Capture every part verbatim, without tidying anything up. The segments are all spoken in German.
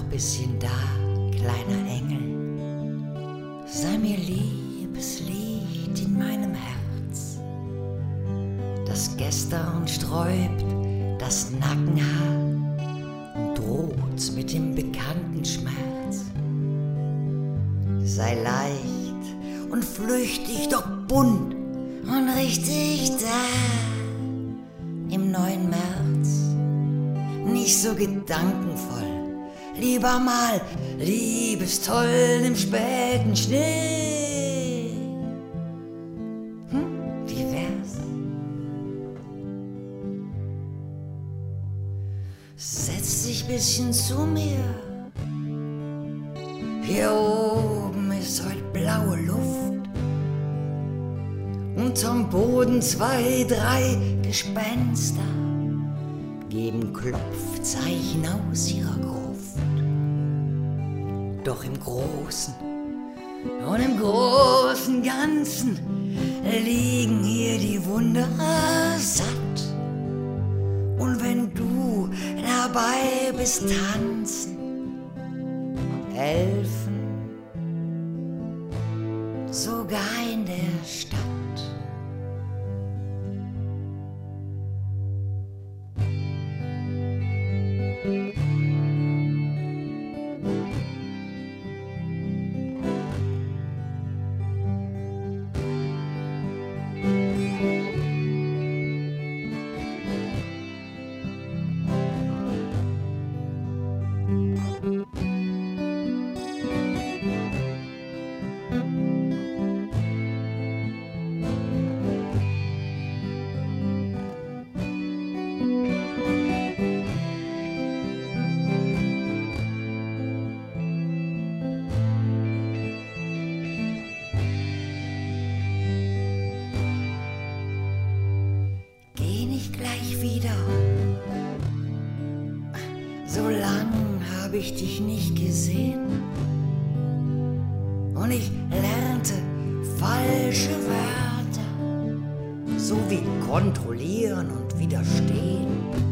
bisschen da, kleiner Engel. Sei mir liebes Lied in meinem Herz, das gestern sträubt das Nackenhaar und droht mit dem bekannten Schmerz. Sei leicht und flüchtig, doch bunt und richtig da im neuen März. Nicht so gedankenvoll, lieber mal liebestoll im späten Schnee. Hm, wie wär's? Setz dich bisschen zu mir. Hier oben ist heute blaue Luft. Unterm Boden zwei, drei Gespenster geben Klopfzeichen aus ihrer Gruft. Doch im Großen und im großen Ganzen liegen hier die Wunder satt. Und wenn du dabei bist, tanzen, helfen, sogar in der Stadt. Gleich wieder. So lang habe ich dich nicht gesehen und ich lernte falsche Wörter, so wie kontrollieren und widerstehen.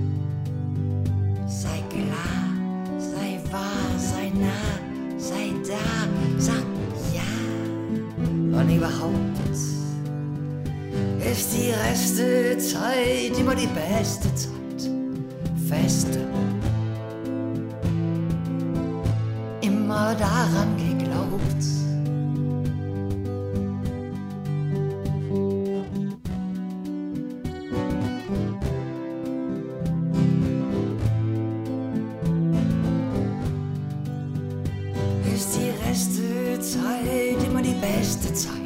Sei klar, sei wahr, sei nah, sei da, sag ja und überhaupt ist die Restezeit immer die beste Zeit. Feste, immer daran geglaubt. Ist die Restezeit immer die beste Zeit.